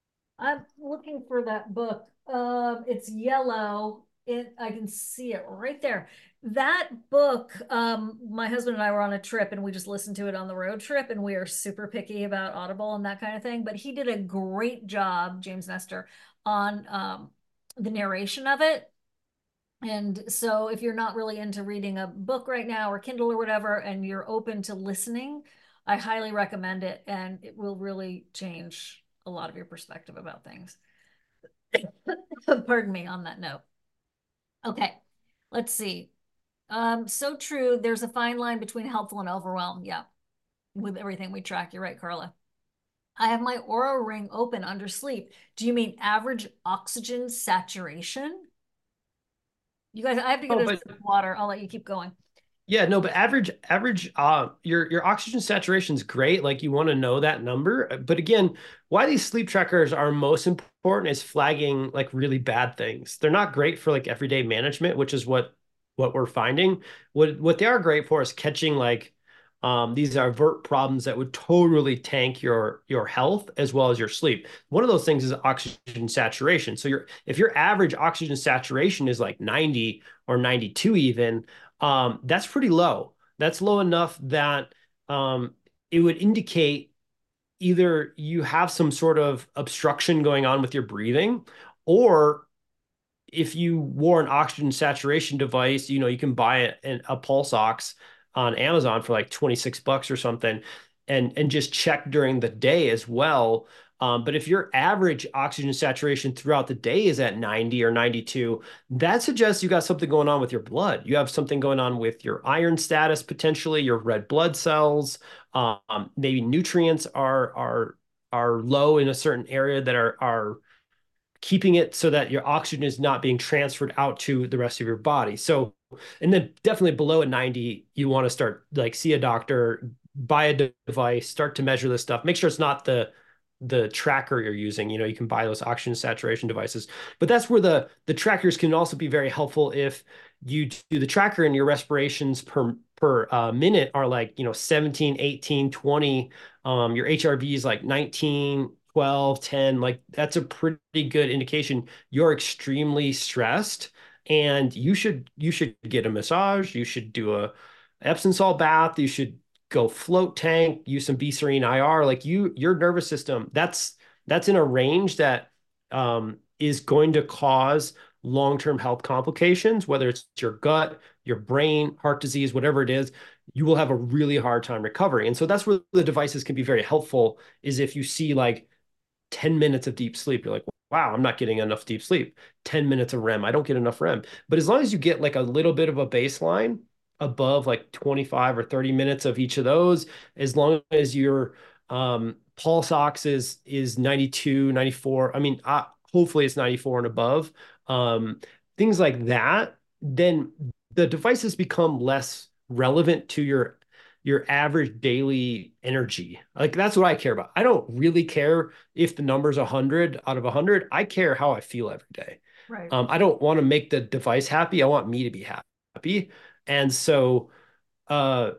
I'm looking for that book. Um, it's yellow. It I can see it right there. That book, um, my husband and I were on a trip and we just listened to it on the road trip, and we are super picky about Audible and that kind of thing. But he did a great job, James Nestor, on um, the narration of it. And so if you're not really into reading a book right now or Kindle or whatever, and you're open to listening, I highly recommend it, and it will really change a lot of your perspective about things. Pardon me on that note. Okay, let's see. Um, so true. There's a fine line between helpful and overwhelmed. Yeah, with everything we track. You're right, Carla. I have my Aura ring open under sleep. Do you mean average oxygen saturation? You guys, I have to get Oh, a but sip of water. I'll let you keep going. yeah, no, but average average uh your your oxygen saturation is great. Like you want to know that number. But again, why these sleep trackers are most important is flagging like really bad things. They're not great for like everyday management, which is what what we're finding. What what they are great for is catching like um these are vert problems that would totally tank your your health as well as your sleep. One of those things is oxygen saturation. So your if your average oxygen saturation is like ninety or ninety-two even, um, that's pretty low. That's low enough that um, it would indicate either you have some sort of obstruction going on with your breathing, or if you wore an oxygen saturation device, you know, you can buy a, a pulse ox on Amazon for like twenty-six bucks or something and and just check during the day as well. Um, but if your average oxygen saturation throughout the day is at ninety or ninety-two, that suggests you got something going on with your blood. You have something going on with your iron status, potentially your red blood cells. Um, maybe nutrients are are are low in a certain area that are are keeping it so that your oxygen is not being transferred out to the rest of your body. So, and then definitely below a ninety, you want to start like see a doctor, buy a device, start to measure this stuff. Make sure it's not the the tracker you're using. You know, you can buy those oxygen saturation devices, but that's where the the trackers can also be very helpful if you do the tracker and your respirations per per uh, minute are like, you know, seventeen, eighteen, twenty. Um, your H R V is like nineteen, twelve, ten. Like that's a pretty good indication you're extremely stressed, and you should you should get a massage. You should do a Epsom salt bath. You should go float tank, use some B Serene I R. Like you, your nervous system, that's that's in a range that um, is going to cause long-term health complications, whether it's your gut, your brain, heart disease, whatever it is. You will have a really hard time recovering. And so that's where the devices can be very helpful, is if you see like ten minutes of deep sleep, you're like, wow, I'm not getting enough deep sleep. ten minutes of R E M, I don't get enough R E M. But as long as you get like a little bit of a baseline above like twenty-five or thirty minutes of each of those, as long as your um, pulse ox is is ninety-two, ninety-four, I mean, uh, hopefully it's ninety-four and above, um, things like that, then the devices become less relevant to your your average daily energy. Like that's what I care about. I don't really care if the number's one hundred out of one hundred. I care how I feel every day. Right. Um, I don't want to make the device happy. I want me to be happy. And so uh,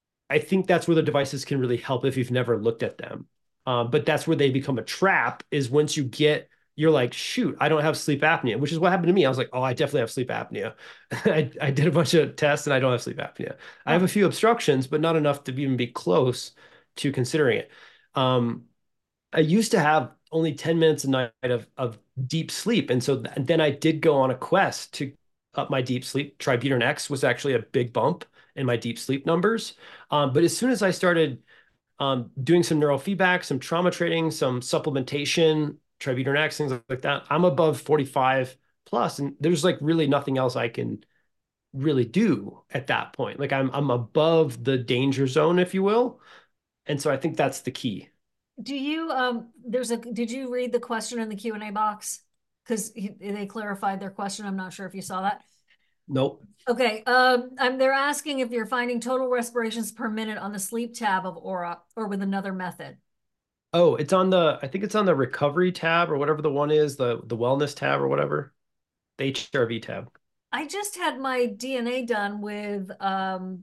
I think that's where the devices can really help if you've never looked at them. Um, but that's where they become a trap, is once you get, you're like, shoot, I don't have sleep apnea, which is what happened to me. I was like, oh, I definitely have sleep apnea. I, I did a bunch of tests and I don't have sleep apnea. I have Oh, a few obstructions, but not enough to even be close to considering it. Um, I used to have only ten minutes a night of, of deep sleep. And so th then I did go on a quest to up my deep sleep. Tributyrin X was actually a big bump in my deep sleep numbers. Um, but as soon as I started um, doing some neurofeedback, some trauma training, some supplementation, Tributyrin X, things like that, I'm above forty-five plus, and there's like really nothing else I can really do at that point. Like I'm I'm above the danger zone, if you will. And so I think that's the key. do you um there's a did you read the question in the Q and A box? Because they clarified their question. I'm not sure if you saw that. Nope. Okay, um, I'm, they're asking if you're finding total respirations per minute on the sleep tab of Aura or with another method. Oh, it's on the, I think it's on the recovery tab or whatever the one is, the the wellness tab or whatever, the H R V tab. I just had my D N A done with um,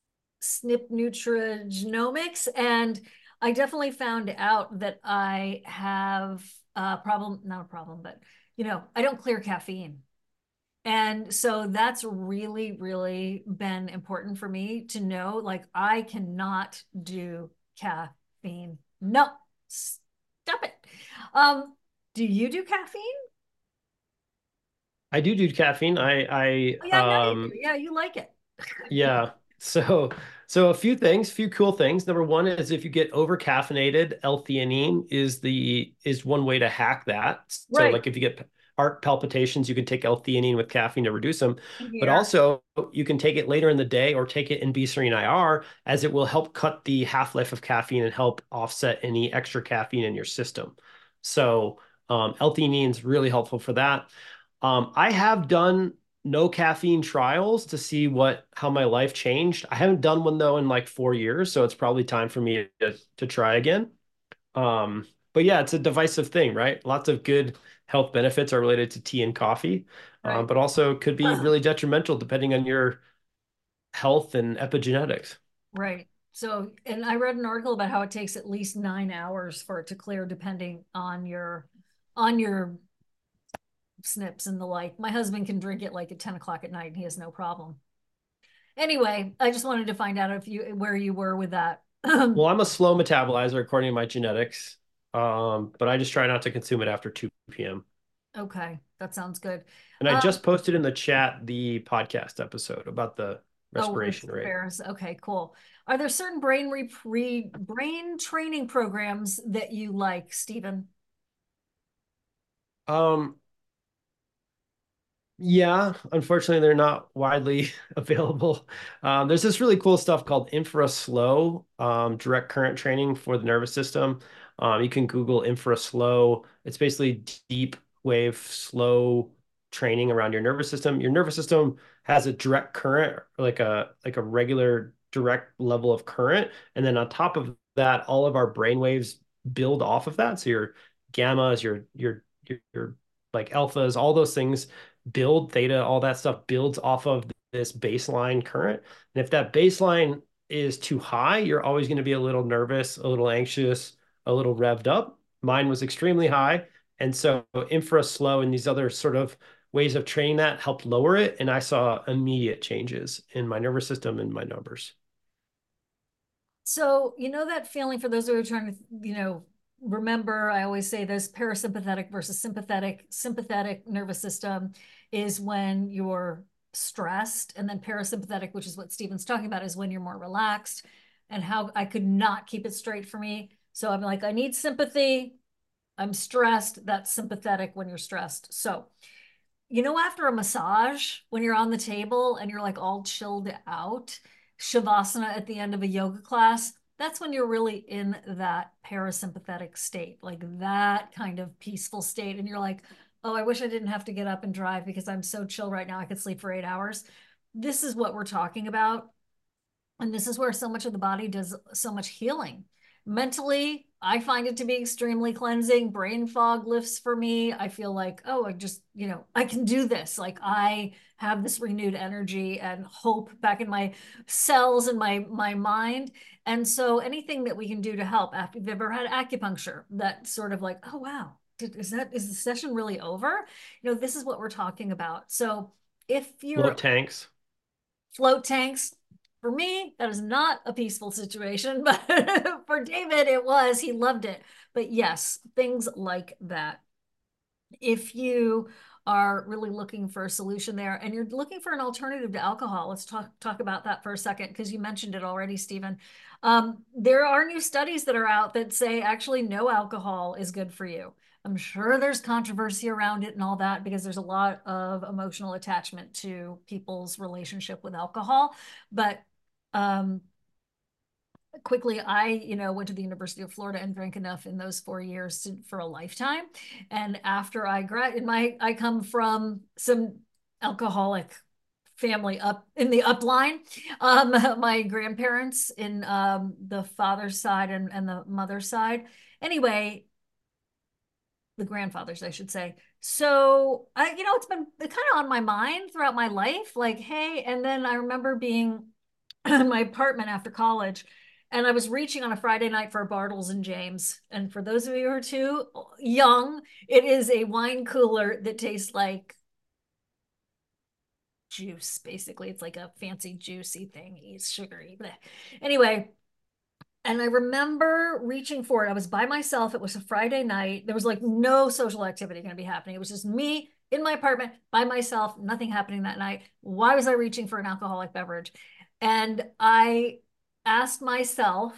S N P nutrigenomics, and I definitely found out that I have a problem, not a problem, but you know, I don't clear caffeine. And so that's really, really been important for me to know. Like, I cannot do caffeine. No, stop it. Um, do you do caffeine? I do do caffeine. I Oh, yeah, I know I you do. um Yeah, you like it. yeah. So so a few things, few cool things. Number one is if you get over caffeinated, L-theanine is the is one way to hack that. So Right like if you get heart palpitations, you can take L-theanine with caffeine to reduce them. But here. also you can take it later in the day or take it in B-Serene I R, as it will help cut the half-life of caffeine and help offset any extra caffeine in your system. So um, L-theanine is really helpful for that. Um, I have done no caffeine trials to see what how my life changed. I haven't done one though in like four years, so it's probably time for me to, to try again. Um, but yeah, it's a divisive thing, right? Lots of good health benefits are related to tea and coffee, um, Right. but also could be really detrimental depending on your health and epigenetics. Right. So, and I read an article about how it takes at least nine hours for it to clear, depending on your on your S N Ps and the like. My husband can drink it like at ten o'clock at night and he has no problem. Anyway, I just wanted to find out if you where you were with that. Well, I'm a slow metabolizer according to my genetics, um, but I just try not to consume it after two p m. Okay, that sounds good. And I Um, just posted in the chat the podcast episode about the oh, with respiration rate. Ferris. Okay, cool. Are there certain brain re, re brain training programs that you like, Stephen? Um, yeah, unfortunately, they're not widely available. Um, there's this really cool stuff called infraslow, um, direct current training for the nervous system. Um, you can Google infraslow. It's basically deep wave, slow training around your nervous system. Your nervous system has a direct current, like a like a regular direct level of current. And then on top of that, all of our brain waves build off of that. So your gammas, your your your, your like alphas, all those things build, theta, all that stuff builds off of this baseline current. And if that baseline is too high, you're always going to be a little nervous, a little anxious, a little revved up. Mine was extremely high. And so infra slow and these other sort of ways of training that helped lower it. And I saw immediate changes in my nervous system and my numbers. So, you know, that feeling for those who are trying to, you know, remember, I always say this parasympathetic versus sympathetic. Sympathetic nervous system is when you're stressed, and then parasympathetic, which is what Stephen's talking about, is when you're more relaxed. And how I could not keep it straight for me. So I'm like, I need sympathy. I'm stressed. That's sympathetic when you're stressed. So, you know, after a massage, when you're on the table and you're like all chilled out, Shavasana at the end of a yoga class, that's when you're really in that parasympathetic state, like that kind of peaceful state. And you're like, oh, I wish I didn't have to get up and drive because I'm so chill right now. I could sleep for eight hours. This is what we're talking about. And this is where so much of the body does so much healing. Mentally, I find it to be extremely cleansing. Brain fog lifts for me. I feel like, oh, I just, you know, I can do this. Like I have this renewed energy and hope back in my cells and my my mind. And so anything that we can do to help, after you've ever had acupuncture, that sort of like, oh wow, is that is the session really over? You know, this is what we're talking about. So if Float you're tanks. float tanks, for me, that is not a peaceful situation, but for David, it was. He loved it. But yes, things like that. If you are really looking for a solution there and you're looking for an alternative to alcohol, let's talk talk about that for a second, because you mentioned it already, Stephen. Um, there are new studies that are out that say actually no alcohol is good for you. I'm sure there's controversy around it and all that because there's a lot of emotional attachment to people's relationship with alcohol. But um, quickly, I, you know, went to the University of Florida and drank enough in those four years to, for a lifetime. And after I grad, my, I come from some alcoholic family up in the upline. Um, my grandparents in um, the father's side and, and the mother's side. Anyway, the grandfathers, I should say. So I, you know, it's been kind of on my mind throughout my life. Like, hey, and then I remember being in my apartment after college, and I was reaching on a Friday night for a Bartles and James. And for those of you who are too young, it is a wine cooler that tastes like juice, basically. It's like a fancy juicy thing. It's sugary. Bleh. Anyway, and I remember reaching for it. I was by myself. It was a Friday night. There was like no social activity going to be happening. It was just me in my apartment by myself, nothing happening that night. Why was I reaching for an alcoholic beverage? And I asked myself,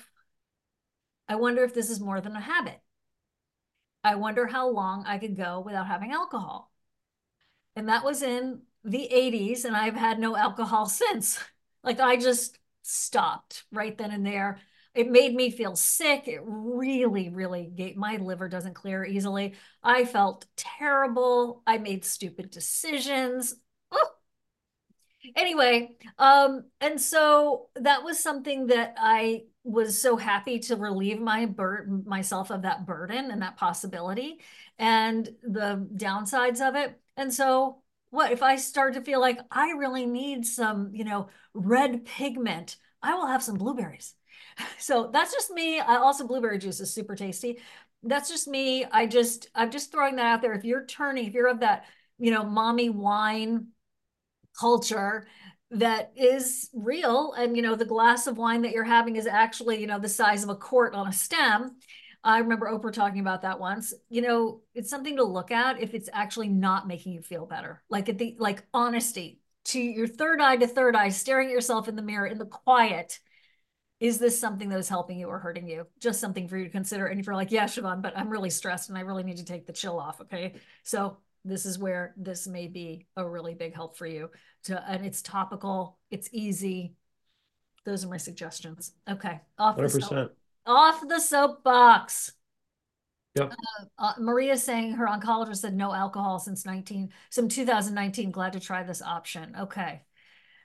I wonder if this is more than a habit. I wonder how long I could go without having alcohol. And that was in the eighties, and I've had no alcohol since. Like I just stopped right then and there. It made me feel sick. It really, really gave, my liver doesn't clear easily. I felt terrible. I made stupid decisions. Oh, anyway, um, and so that was something that I was so happy to relieve my bur myself of that burden and that possibility and the downsides of it. And so what if I start to feel like I really need some, you know, red pigment, I will have some blueberries. So that's just me. I also, blueberry juice is super tasty. That's just me. I just, I'm just throwing that out there. If you're turning, if you're of that, you know, mommy wine culture that is real, and you know the glass of wine that you're having is actually, you know, the size of a quart on a stem. I remember Oprah talking about that once. You know, it's something to look at if it's actually not making you feel better. Like at the like honesty to your third eye to third eye, staring at yourself in the mirror in the quiet. Is this something that is helping you or hurting you? Just something for you to consider. And if you're like, yeah, Siobhan, but I'm really stressed and I really need to take the chill off. Okay. So this is where this may be a really big help for you to, and it's topical, it's easy. Those are my suggestions. Okay. Off the soap, one hundred percent. off the soapbox. Yep. Uh, Maria saying her oncologist said no alcohol since nineteen, some two thousand nineteen. Glad to try this option. Okay.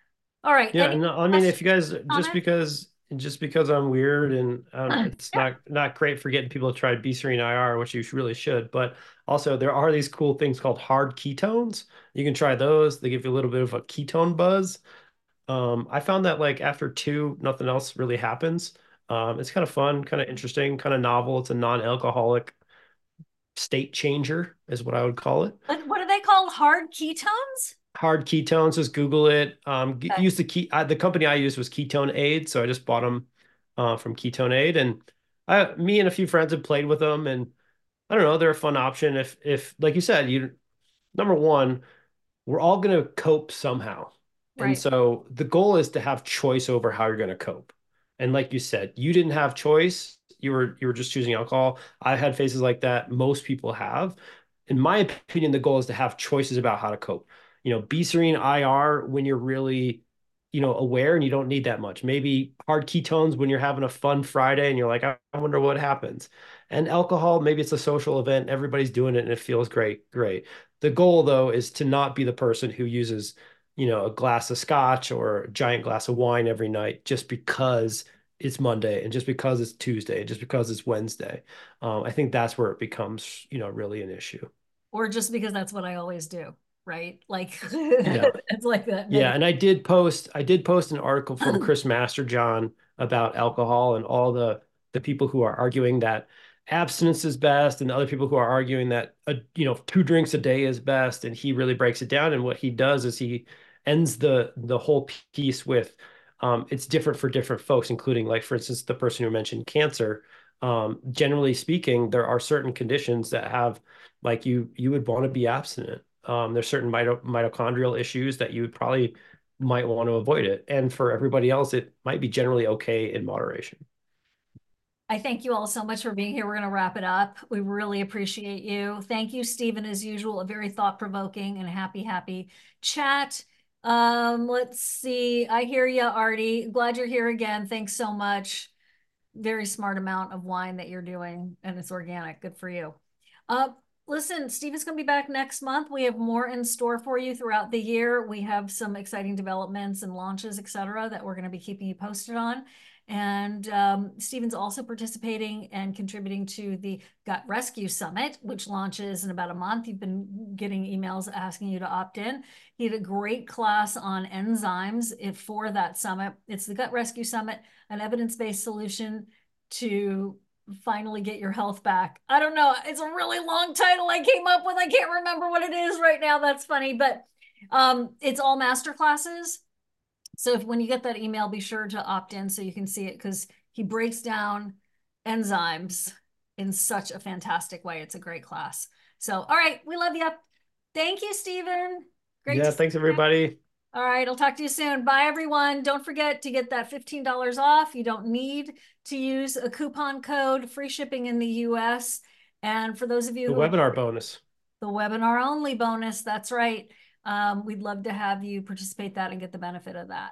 All right. Yeah, Any and I mean, questions, if you guys just comments? because just because I'm weird and um, it's Yeah. not not great for getting people to try B serine I R, which you really should. But also, there are these cool things called hard ketones. You can try those. They give you a little bit of a ketone buzz. Um, I found that like after two, nothing else really happens. Um, it's kind of fun, kind of interesting, kind of novel. It's a non-alcoholic state changer, is what I would call it. What, what are they called? Hard ketones? Hard ketones, just Google it. Um, g- Okay. use the key. Uh, the company I used was Ketone Aid, so I just bought them uh, from Ketone Aid, and I, me and a few friends have played with them, and I don't know, they're a fun option if, if like you said, you number one, we're all going to cope somehow. And Right. so the goal is to have choice over how you're going to cope. And like you said, you didn't have choice. You were you were just choosing alcohol. I had phases like that. Most people have. In my opinion, the goal is to have choices about how to cope. You know, B serene I R when you're really, you know, aware and you don't need that much. Maybe hard ketones when you're having a fun Friday and you're like, I wonder what happens. And alcohol, maybe it's a social event, everybody's doing it and it feels great. Great. The goal, though, is to not be the person who uses, you know, a glass of scotch or a giant glass of wine every night just because it's Monday and just because it's Tuesday and just because it's Wednesday. Um, I think that's where it becomes, you know, really an issue. Or just because that's what I always do, right? Like Yeah. it's like that Yeah, negative. and I did post I did post an article from Chris Masterjohn about alcohol and all the the people who are arguing that abstinence is best and the other people who are arguing that a, you know two drinks a day is best and he really breaks it down and what he does is he ends the the whole piece with um, it's different for different folks including like for instance the person who mentioned cancer um, generally speaking there are certain conditions that have like you you would want to be abstinent um, there's certain mito mitochondrial issues that you would probably might want to avoid it. And for everybody else, it might be generally okay in moderation. I thank you all so much for being here. We're going to wrap it up. We really appreciate you. Thank you, Stephen, as usual, a very thought-provoking and happy, happy chat. Um, let's see. I hear you, Artie. Glad you're here again. Thanks so much. Very smart amount of wine that you're doing, and it's organic. Good for you. Uh, listen, Stephen's going to be back next month. We have more in store for you throughout the year. We have some exciting developments and launches, et cetera, that we're going to be keeping you posted on. And um, Stephen's also participating and contributing to the Gut Rescue Summit, which launches in about a month. You've been getting emails asking you to opt in. He had a great class on enzymes for that summit. It's the Gut Rescue Summit, an evidence-based solution to finally get your health back. I don't know. It's a really long title I came up with. I can't remember what it is right now. That's funny, but um, it's all master classes. So if when you get that email, be sure to opt in so you can see it because he breaks down enzymes in such a fantastic way. It's a great class. So, all right, we love you. Thank you, Stephen. Great to Yeah, see thanks you. everybody. All right, I'll talk to you soon. Bye, everyone. Don't forget to get that fifteen dollars off. You don't need to use a coupon code, free shipping in the U S. And for those of you The who are webinar bonus. the webinar only bonus, that's right. Um, we'd love to have you participate that and get the benefit of that.